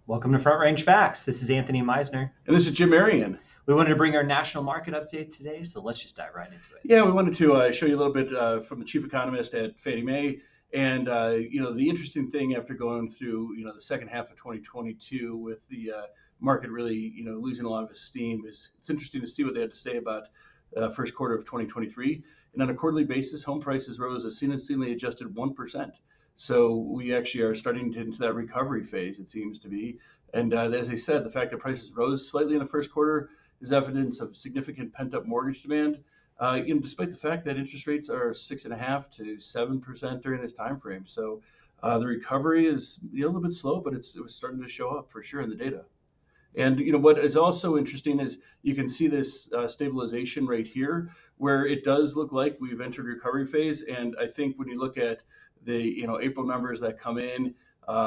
Welcome to Front Range Facts. This is Anthony Meisner. And this is Jim Marion. We wanted to bring our national market update today, so let's just dive right into it. Yeah, we wanted to show you a little bit from the chief economist at Fannie Mae. And, the interesting thing after going through, the second half of 2022 with the market really, losing a lot of its steam, is it's interesting to see what they had to say about first quarter of 2023. And on a quarterly basis, home prices rose a seasonally adjusted 1%. So we actually are starting to into that recovery phase, it seems to be. And as I said, the fact that prices rose slightly in the first quarter is evidence of significant pent-up mortgage demand. Despite the fact that interest rates are 6.5% to 7% during this time frame. So the recovery is a little bit slow, but it was starting to show up for sure in the data. And what is also interesting is you can see this stabilization right here, where it does look like we've entered recovery phase. And I think when you look at the April numbers that come in,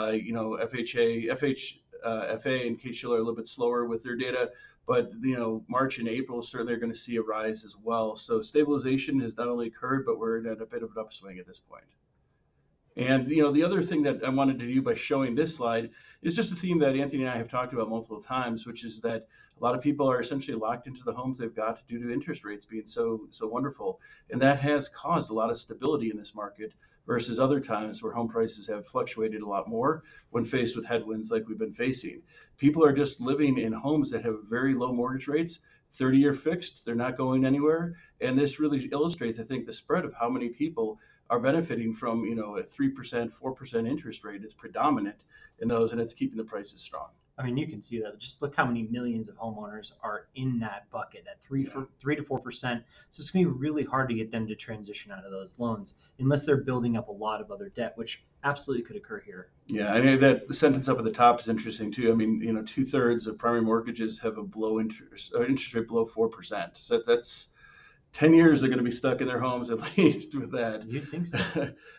FHA and Case-Shiller are a little bit slower with their data, but March and April certainly are going to see a rise as well. So stabilization has not only occurred, but we're at a bit of an upswing at this point. And the other thing that I wanted to do by showing this slide is just a theme that Anthony and I have talked about multiple times, which is that a lot of people are essentially locked into the homes they've got due to interest rates being so wonderful, and that has caused a lot of stability in this market versus other times where home prices have fluctuated a lot more when faced with headwinds like we've been facing. People are just living in homes that have very low mortgage rates, 30-year fixed, they're not going anywhere. And this really illustrates, I think, the spread of how many people are benefiting from, a 3%, 4% interest rate is predominant in those, and it's keeping the prices strong. I mean, you can see that. Just look how many millions of homeowners are in that bucket, that 3 to 4%. So it's going to be really hard to get them to transition out of those loans unless they're building up a lot of other debt, which absolutely could occur here. Yeah, I mean, that sentence up at the top is interesting too. I mean, 2/3 of primary mortgages have a interest rate below 4%. So that's 10 years they're going to be stuck in their homes at least with that. You'd think so.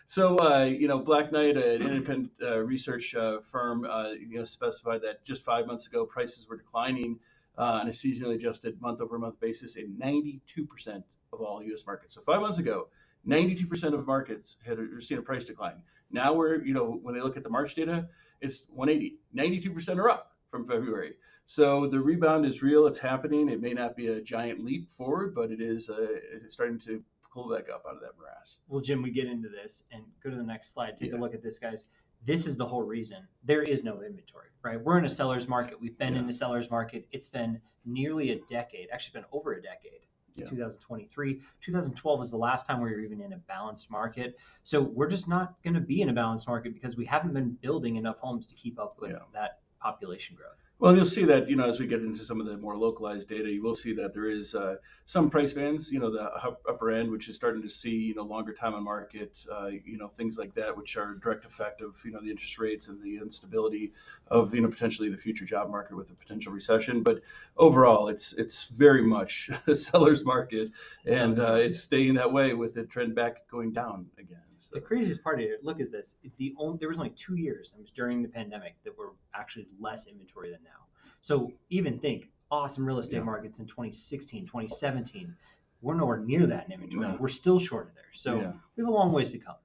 So, Black Knight, an independent research firm, specified that just 5 months ago, prices were declining on a seasonally adjusted month-over-month basis in 92% of all U.S. markets. So 5 months ago, 92% of markets had seen a price decline. Now we're, when they look at the March data, it's 180. 92% are up from February. So the rebound is real. It's happening. It may not be a giant leap forward, but it is starting to pull back up out of that morass. Well, Jim, we get into this and go to the next slide. Take a look at this, guys. This is the whole reason. There is no inventory, right? We're in a seller's market. We've been in a seller's market. It's been nearly a decade, actually been over a decade. It's 2023. 2012 is the last time we were even in a balanced market. So we're just not going to be in a balanced market because we haven't been building enough homes to keep up with that population growth. Well, you'll see that, as we get into some of the more localized data, you will see that there is some price bands, the upper end, which is starting to see, longer time on market, things like that, which are a direct effect of, the interest rates and the instability of, potentially the future job market with a potential recession. But overall, it's very much a seller's market, and it's staying that way with the trend back going down again. So. The craziest part here, look at this. There was only 2 years, it was during the pandemic, that were actually less inventory than now. So even think, awesome real estate markets in 2016, 2017, we're nowhere near that in inventory. No. We're still short of there. So we have a long ways to come.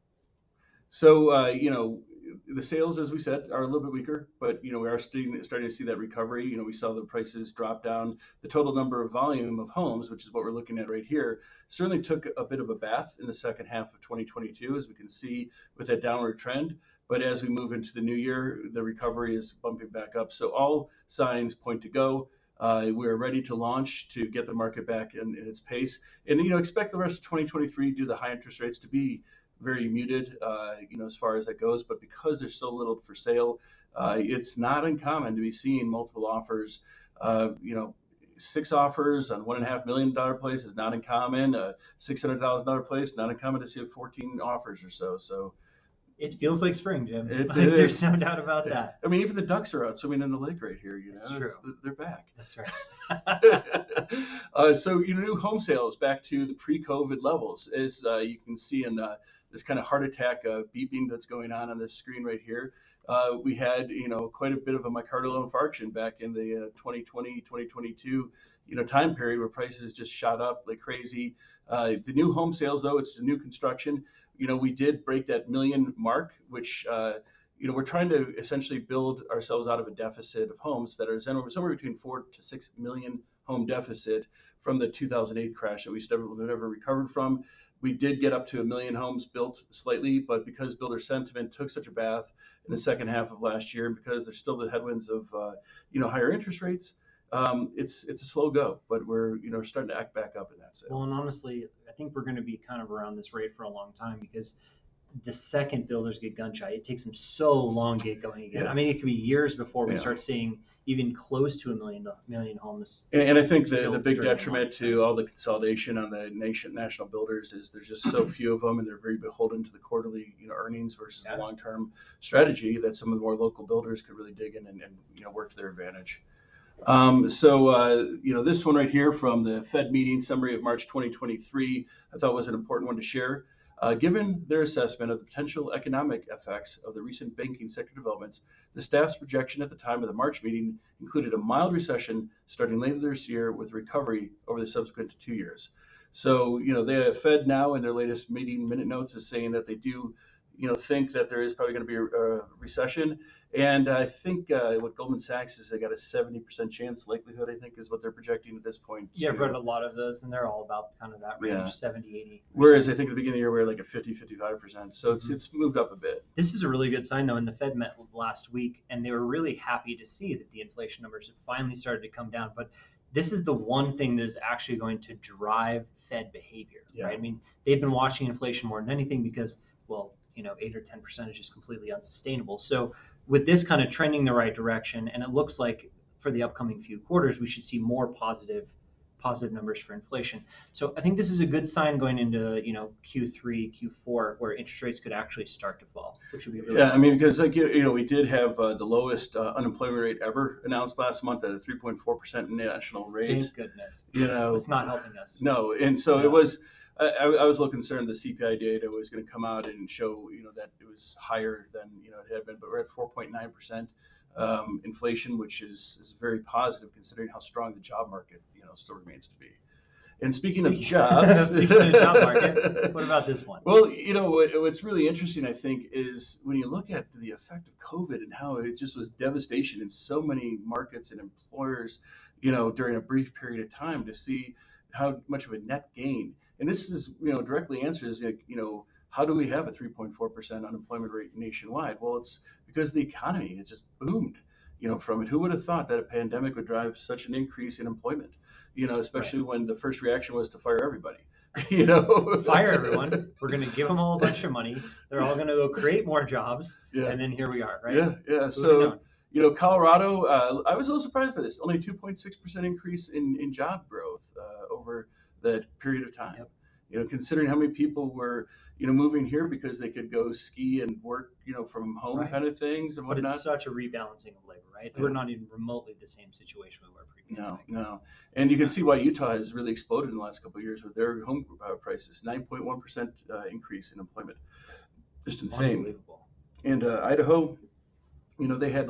So, the sales, as we said, are a little bit weaker, but, we are starting to see that recovery. We saw the prices drop down. The total number of volume of homes, which is what we're looking at right here, certainly took a bit of a bath in the second half of 2022, as we can see with that downward trend. But as we move into the new year, the recovery is bumping back up. So all signs point to go. We're ready to launch to get the market back in its pace. And, expect the rest of 2023 due to the high interest rates to be very muted, as far as that goes. But because there's so little for sale, it's not uncommon to be seeing multiple offers. 6 offers on $1.5 million place is not uncommon. A $600,000 place, not uncommon to see 14 offers or so. So it feels like spring, Jim. There's no doubt about that. I mean, even the ducks are out swimming in the lake right here. That's true. They're back. That's right. So, new home sales back to the pre-COVID levels, as you can see in this kind of heart attack beeping that's going on this screen right here. We had, quite a bit of a myocardial infarction back in the 2020, 2022, time period where prices just shot up like crazy. The new home sales, though, it's new construction. We did break that million mark, which, we're trying to essentially build ourselves out of a deficit of homes that are somewhere between 4 to 6 million home deficit from the 2008 crash that we never recovered from. We did get up to 1 million homes built slightly, but because builder sentiment took such a bath in the second half of last year, and because there's still the headwinds of higher interest rates, it's a slow go. But we're starting to act back up in that sense. Well, and honestly, I think we're going to be kind of around this rate for a long time, because the second builders get gun shy, it takes them so long to get going again. Yeah. I mean, it could be years before we start seeing even close to a million homes. And I think the big detriment to all the consolidation on the national builders is there's just so few of them, and they're very beholden to the quarterly earnings versus the long-term strategy that some of the more local builders could really dig in and work to their advantage. This one right here from the Fed meeting summary of March 2023, I thought was an important one to share. Given their assessment of the potential economic effects of the recent banking sector developments, the staff's projection at the time of the March meeting included a mild recession starting later this year with recovery over the subsequent 2 years. So, the Fed now in their latest meeting minute notes is saying that they do, think that there is probably going to be a recession. And I think what Goldman Sachs is, they got a 70% chance likelihood, I think, is what they're projecting at this point. Yeah, I've read a lot of those, and they're all about kind of that range, 70, 80%. Whereas I think at the beginning of the year, we were like at 50, 55%. So it's moved up a bit. This is a really good sign, though, and the Fed met last week, and they were really happy to see that the inflation numbers have finally started to come down. But this is the one thing that is actually going to drive Fed behavior, right? I mean, they've been watching inflation more than anything because, 8 or 10% is just completely unsustainable. So with this kind of trending the right direction, and it looks like for the upcoming few quarters, we should see more positive numbers for inflation. So I think this is a good sign going into Q3, Q4, where interest rates could actually start to fall, which would be really I mean, because we did have the lowest unemployment rate ever announced last month at a 3.4% national rate. Thank goodness. It's not helping us. No, and so it was. I was a little concerned the CPI data was going to come out and show that it was higher than it had been, but we're at 4.9% inflation, which is very positive considering how strong the job market still remains to be. And speaking of jobs, speaking of job market, what about this one? Well, what's really interesting, I think, is when you look at the effect of COVID and how it just was devastation in so many markets and employers, during a brief period of time, to see how much of a net gain. And this is, directly answers, how do we have a 3.4% unemployment rate nationwide? Well, it's because the economy has just boomed, from it. Who would have thought that a pandemic would drive such an increase in employment? Especially when the first reaction was to fire everybody. Fire everyone. We're going to give them all a bunch of money. They're all going to go create more jobs. And then here we are, right? Yeah. So, Colorado, I was a little surprised by this. Only 2.6% increase in job growth over that period of time. Considering how many people were, moving here because they could go ski and work, from home kind of things and whatnot. But it's such a rebalancing of labor, right? We're not even remotely the same situation we were pre-pandemic. No. And you can see why Utah has really exploded in the last couple of years with their home prices, 9.1% increase in employment. Just insane. Unbelievable. And Idaho, they had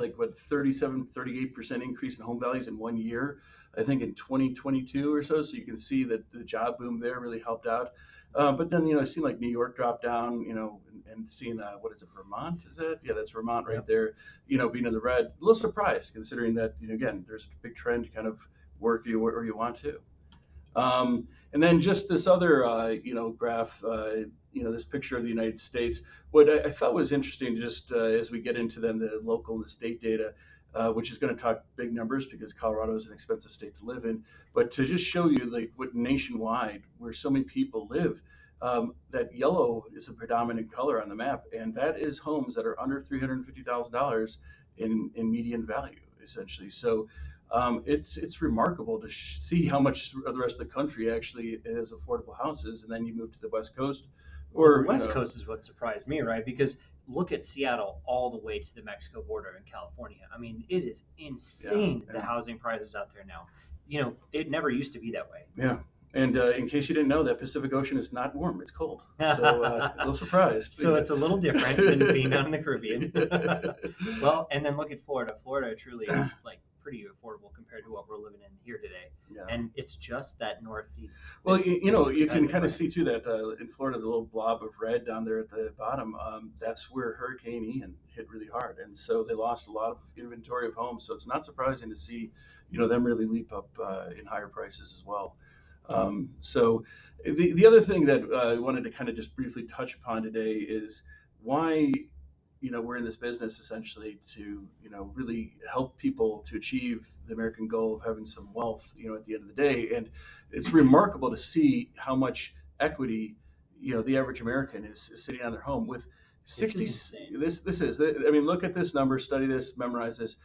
38% increase in home values in 1 year, I think in 2022 or so. So you can see that the job boom there really helped out. But then, it seemed like New York dropped down, and seeing, what is it, Vermont? Is that? Yeah, that's Vermont right there, being in the red. A little surprised considering that, again, there's a big trend to kind of work where you want to. And then just this other, graph, this picture of the United States. What I thought was interesting, just as we get into then the local and the state data, which is going to talk big numbers because Colorado is an expensive state to live in, but to just show you what nationwide, where so many people live, that yellow is a predominant color on the map, and that is homes that are under $350,000 in median value, essentially. So it's remarkable to see how much of the rest of the country actually has affordable houses, and then you move to the West Coast. Or the West Coast is what surprised me, right? Because look at Seattle all the way to the Mexico border in California. I mean, it is insane the housing prices out there now. It never used to be that way. Yeah. And in case you didn't know, that Pacific Ocean is not warm; it's cold. So a little surprised. So it's a little different than being out in the Caribbean. Well, and then look at Florida. Florida truly is pretty affordable compared to what we're living in here today. Yeah. And it's just that Northeast. Well, that's- you know, that's you can competitive, kind of right? see too that in Florida, the little blob of red down there at the bottom, that's where Hurricane Ian hit really hard, and so they lost a lot of inventory of homes. So it's not surprising to see, you know, them really leap up in higher prices as well. So the other thing that I wanted to kind of just briefly touch upon today is why, you know, we're in this business essentially to, you know, really help people to achieve the American goal of having some wealth, you know, at the end of the day. And it's remarkable to see how much equity, you know, the average American is sitting on their home with 60. This is insane. This is, I mean, look at this number, study this, memorize this.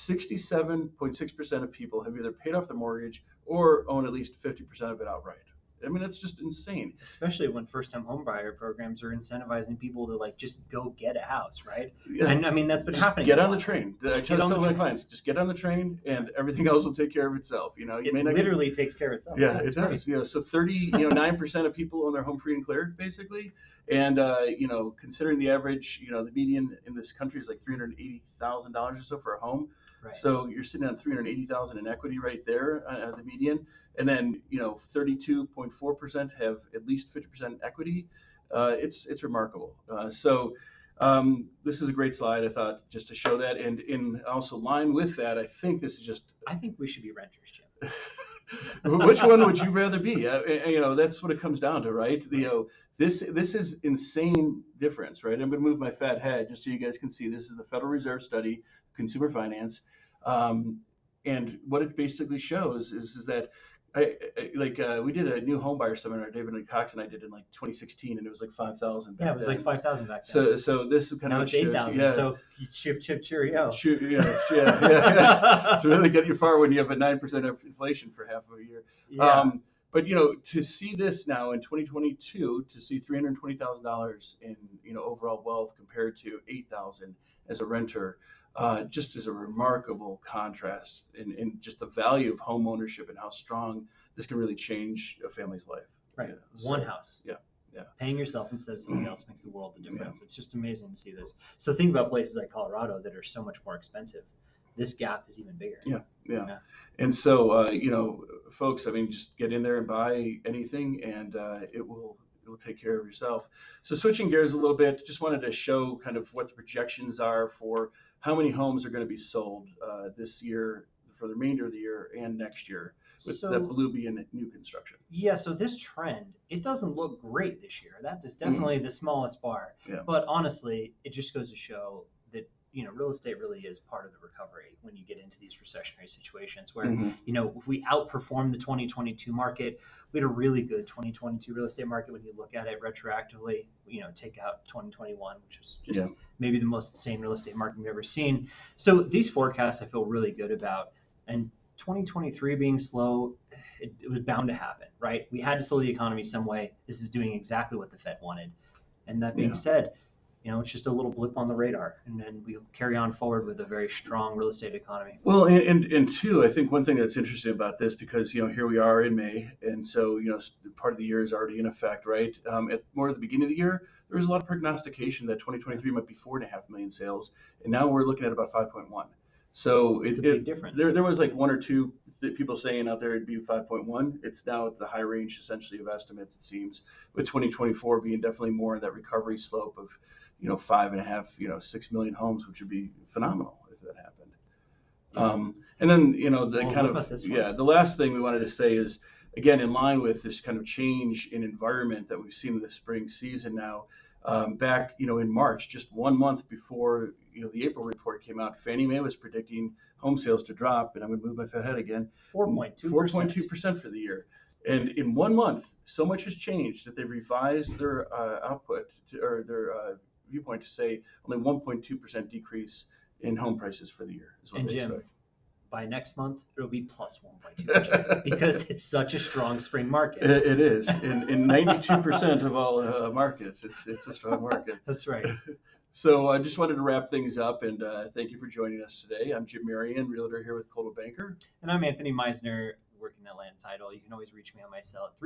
67.6% of people have either paid off their mortgage or own at least 50% of it outright. I mean, that's just insane. Especially when first-time homebuyer programs are incentivizing people to like just go get a house, right? Yeah. And I mean that's been Just happening. get a on the lot. train. I Just tell get on the my train. clients, just get on the train, and everything else will take care of itself. You know, you It may not literally takes care of itself. Yeah, That's it does. You know, so 9% of people own their home free and clear, basically. And you know, considering the average, you know, the median in this country is like $380,000 or so for a home. Right. So you're sitting on $380,000 in equity right there at the median, and then you know 32.4% have at least 50% equity. It's remarkable. This is a great slide, I thought, just to show that, and in also line with that, I think this is just. I think we should be renters, Jim. Which one would you rather be? You know, that's what it comes down to, right? You know, this is insane difference, right? I'm going to move my fat head just so you guys can see. This is the Federal Reserve study, consumer finance, and what it basically shows is that we did a new home buyer seminar, David and Cox and I did in like 2016, and it was like 5,000. Yeah, it was like 5,000 back then. So this is kind Now of it's 8,000. Yeah. So chip cheerio. Yeah. It's really get you far when you have a 9% inflation for half of a year. Yeah. But you know, to see this now in 2022, to see $320,000 in, you know, overall wealth compared to 8,000 as a renter, just is a remarkable contrast in just the value of home ownership and how strong this can really change a family's life. Right. You know, so, One house. Yeah. Paying yourself instead of somebody else makes a world of difference. It's just amazing to see this. So think about places like Colorado that are so much more expensive. This gap is even bigger. Yeah. And so, you know, folks, I mean, just get in there and buy anything, and it will take care of yourself. So switching gears a little bit, just wanted to show kind of what the projections are for how many homes are going to be sold this year, for the remainder of the year and next year, with that blue being new construction. Yeah, so this trend, it doesn't look great this year. That is definitely the smallest bar. Yeah. But honestly, it just goes to show that, you know, real estate really is part of the recovery when you get into these recessionary situations where, you know, if we outperform the 2022 market, we had a really good 2022 real estate market when you look at it retroactively, you know, take out 2021, which was just maybe the most insane real estate market we've ever seen. So these forecasts I feel really good about. And 2023 being slow, it was bound to happen, right? We had to slow the economy some way. This is doing exactly what the Fed wanted. And that being said, you know, it's just a little blip on the radar, and then we'll carry on forward with a very strong real estate economy. Well, and two, I think one thing that's interesting about this, because, you know, here we are in May, and so, you know, part of the year is already in effect, right? At the beginning of the year, there was a lot of prognostication that 2023 might be 4.5 million sales, and now we're looking at about 5.1. So it's a big difference. There was like one or two people saying out there it'd be 5.1. It's now at the high range essentially of estimates, it seems, with 2024 being definitely more in that recovery slope of, you know, 5.5, you know, 6 million homes, which would be phenomenal if that happened. And then, you know, the last thing we wanted to say is, again, in line with this kind of change in environment that we've seen in the spring season now, back, you know, in March, just 1 month before, you know, the April report came out, Fannie Mae was predicting home sales to drop, and I'm going to move my fat head again, 4.2% for the year. And in 1 month, so much has changed that they've revised their their viewpoint to say only 1.2% decrease in home prices for the year is what they expect. By next month, it'll be plus 1.2% because it's such a strong spring market. It is. In 92% of all markets, it's a strong market. That's right. So I just wanted to wrap things up, and thank you for joining us today. I'm Jim Marion, realtor here with Coldwell Banker. And I'm Anthony Meisner, working at Land Title. You can always reach me on my cell at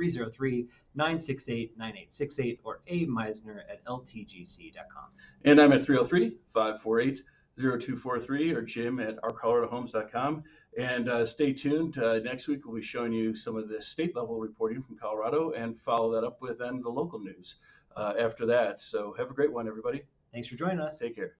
303-968-9868 or ameisner@ltgc.com. And I'm at 303-548-0000. 0243 or jim@ourcoloradohomes.com. And stay tuned. Next week, we'll be showing you some of the state level reporting from Colorado and follow that up with then the local news after that. So have a great one, everybody. Thanks for joining us. Take care.